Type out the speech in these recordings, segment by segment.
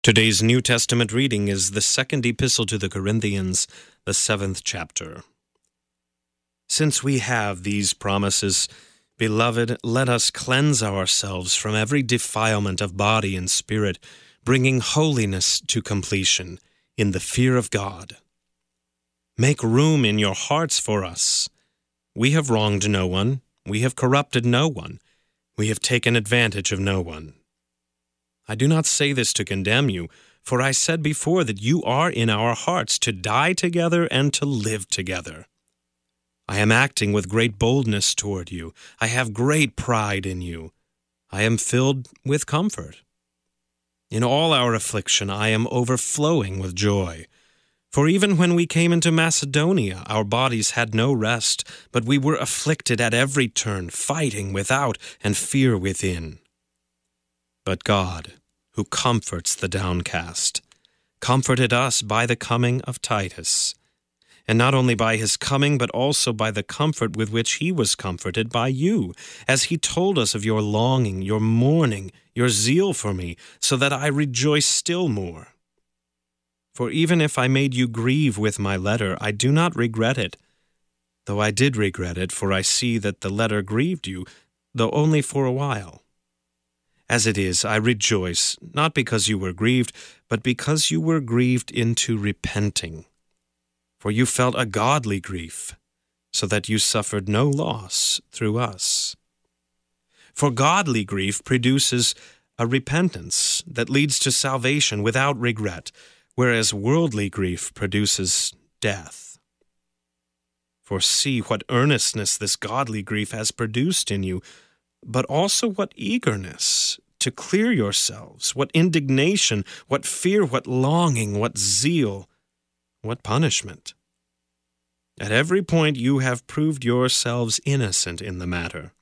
Today's New Testament reading is the second epistle to the Corinthians, the 7th chapter. Since we have these promises, beloved, let us cleanse ourselves from every defilement of body and spirit, bringing holiness to completion in the fear of God. Make room in your hearts for us. We have wronged no one, we have corrupted no one, we have taken advantage of no one. I do not say this to condemn you, for I said before that you are in our hearts to die together and to live together. I am acting with great boldness toward you. I have great pride in you. I am filled with comfort. In all our affliction I am overflowing with joy. For even when we came into Macedonia, our bodies had no rest, but we were afflicted at every turn, fighting without and fear within. But God, who comforts the downcast, comforted us by the coming of Titus, and not only by his coming, but also by the comfort with which he was comforted by you, as he told us of your longing, your mourning, your zeal for me, so that I rejoice still more. For even if I made you grieve with my letter, I do not regret it, though I did regret it, for I see that the letter grieved you, though only for a while. As it is, I rejoice, not because you were grieved, but because you were grieved into repenting. For you felt a godly grief, so that you suffered no loss through us. For godly grief produces a repentance that leads to salvation without regret, whereas worldly grief produces death. For see what earnestness this godly grief has produced in you, but also what eagerness to clear yourselves, what indignation, what fear, what longing, what zeal, what punishment. At every point you have proved yourselves innocent in the matter.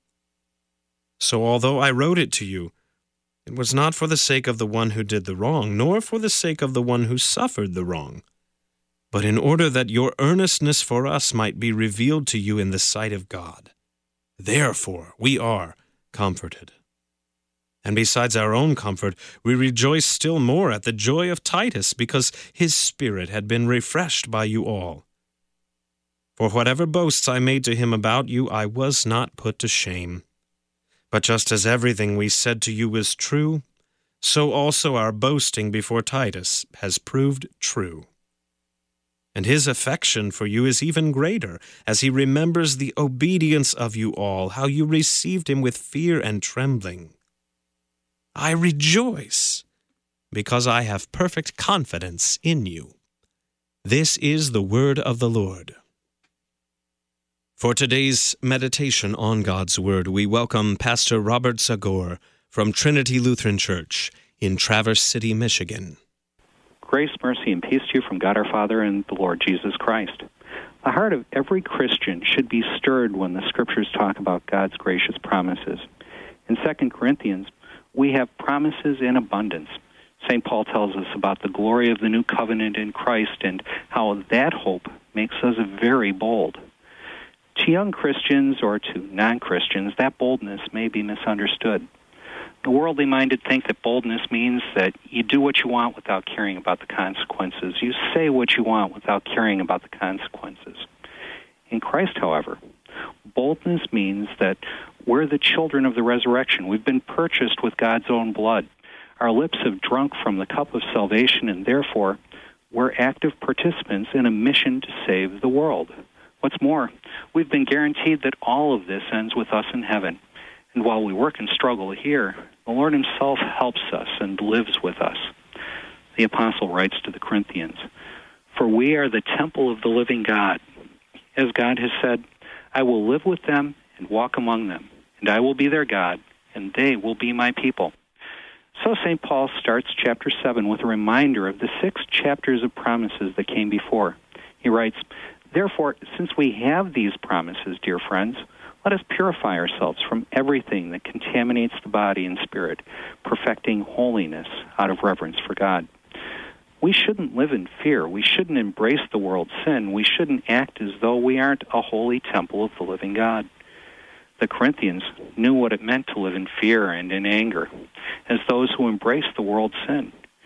So although I wrote it to you, it was not for the sake of the one who did the wrong, nor for the sake of the one who suffered the wrong, but in order that your earnestness for us might be revealed to you in the sight of God. Therefore we are comforted. And besides our own comfort, we rejoice still more at the joy of Titus, because his spirit had been refreshed by you all. For whatever boasts I made to him about you, I was not put to shame. But just as everything we said to you is true, so also our boasting before Titus has proved true. And his affection for you is even greater, as he remembers the obedience of you all, how you received him with fear and trembling. I rejoice, because I have perfect confidence in you. This is the word of the Lord. For today's meditation on God's Word, we welcome Pastor Robert Zagor from Trinity Lutheran Church in Traverse City, Michigan. Grace, mercy, and peace to you from God our Father and the Lord Jesus Christ. The heart of every Christian should be stirred when the Scriptures talk about God's gracious promises. In 2 Corinthians, we have promises in abundance. St. Paul tells us about the glory of the new covenant in Christ and how that hope makes us very bold. To young Christians or to non-Christians, that boldness may be misunderstood. The worldly minded think that boldness means that you do what you want without caring about the consequences. You say what you want without caring about the consequences. In Christ, however, boldness means that we're the children of the resurrection. We've been purchased with God's own blood. Our lips have drunk from the cup of salvation, and therefore we're active participants in a mission to save the world. What's more, we've been guaranteed that all of this ends with us in heaven. And while we work and struggle here, the Lord himself helps us and lives with us. The apostle writes to the Corinthians, "For we are the temple of the living God. As God has said, I will live with them and walk among them, and I will be their God, and they will be my people." So St. Paul starts chapter 7 with a reminder of the 6 chapters of promises that came before. He writes, "Therefore, since we have these promises, dear friends, let us purify ourselves from everything that contaminates the body and spirit, perfecting holiness out of reverence for God." We shouldn't live in fear. We shouldn't embrace the world's sin. We shouldn't act as though we aren't a holy temple of the living God. The Corinthians knew what it meant to live in fear and in anger, as those who embraced the world's sin.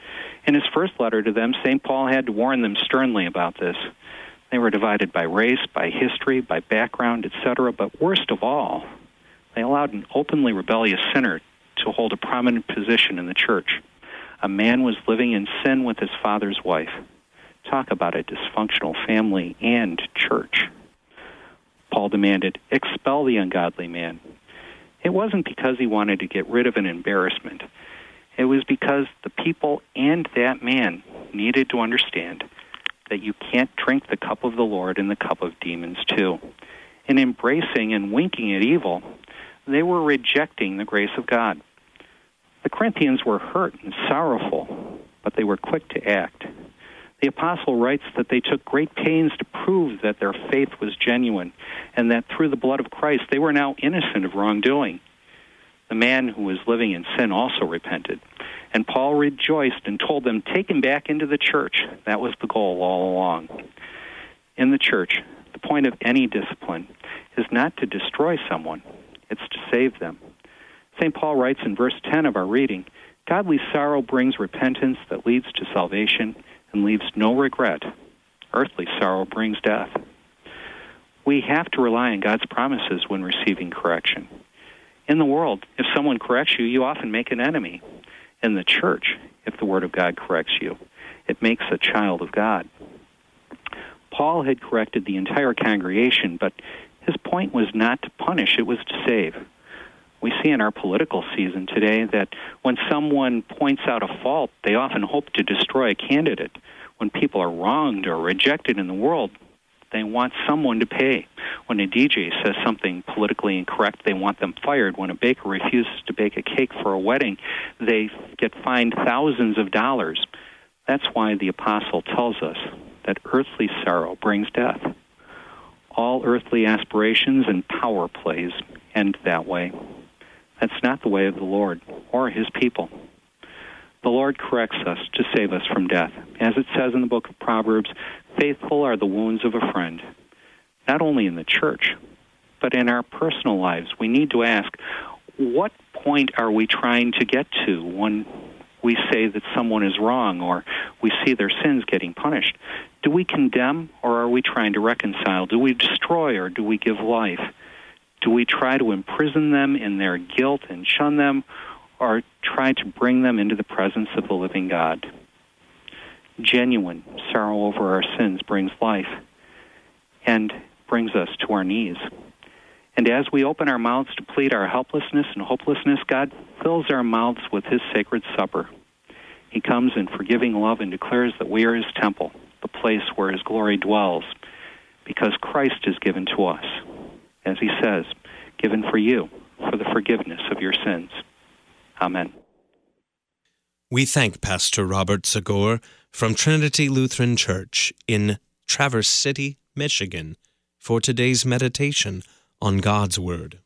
In his first letter to them, St. Paul had to warn them sternly about this. They were divided by race, by history, by background, etc., but worst of all, they allowed an openly rebellious sinner to hold a prominent position in the church. A man was living in sin with his father's wife. Talk about a dysfunctional family and church. Paul demanded, expel the ungodly man. It wasn't because he wanted to get rid of an embarrassment. It was because the people and that man needed to understand that you can't drink the cup of the Lord and the cup of demons too. In embracing and winking at evil, they were rejecting the grace of God. The Corinthians were hurt and sorrowful, but they were quick to act. The apostle writes that they took great pains to prove that their faith was genuine and that through the blood of Christ they were now innocent of wrongdoing. The man who was living in sin also repented, and Paul rejoiced and told them, take him back into the church. That was the goal all along. In the church, the point of any discipline is not to destroy someone, it's to save them. St. Paul writes in verse 10 of our reading, godly sorrow brings repentance that leads to salvation and leaves no regret. Earthly sorrow brings death. We have to rely on God's promises when receiving correction. In the world, if someone corrects you, you often make an enemy. In the church, if the Word of God corrects you, it makes a child of God. Paul had corrected the entire congregation, but his point was not to punish, it was to save. We see in our political season today that when someone points out a fault, they often hope to destroy a candidate. When people are wronged or rejected in the world, they want someone to pay. When a DJ says something politically incorrect, they want them fired. When a baker refuses to bake a cake for a wedding, they get fined thousands of dollars. That's why the apostle tells us that earthly sorrow brings death. All earthly aspirations and power plays end that way. That's not the way of the Lord or his people. The Lord corrects us to save us from death. As it says in the book of Proverbs, faithful are the wounds of a friend. Not only in the church, but in our personal lives, we need to ask, what point are we trying to get to when we say that someone is wrong or we see their sins getting punished? Do we condemn or are we trying to reconcile? Do we destroy or do we give life? Do we try to imprison them in their guilt and shun them, or try to bring them into the presence of the living God? Genuine sorrow over our sins brings life and brings us to our knees. And as we open our mouths to plead our helplessness and hopelessness, God fills our mouths with his sacred supper. He comes in forgiving love and declares that we are his temple, the place where his glory dwells, because Christ is given to us. As he says, given for you, for the forgiveness of your sins. Amen. We thank Pastor Robert Zagor from Trinity Lutheran Church in Traverse City, Michigan, for today's meditation on God's Word.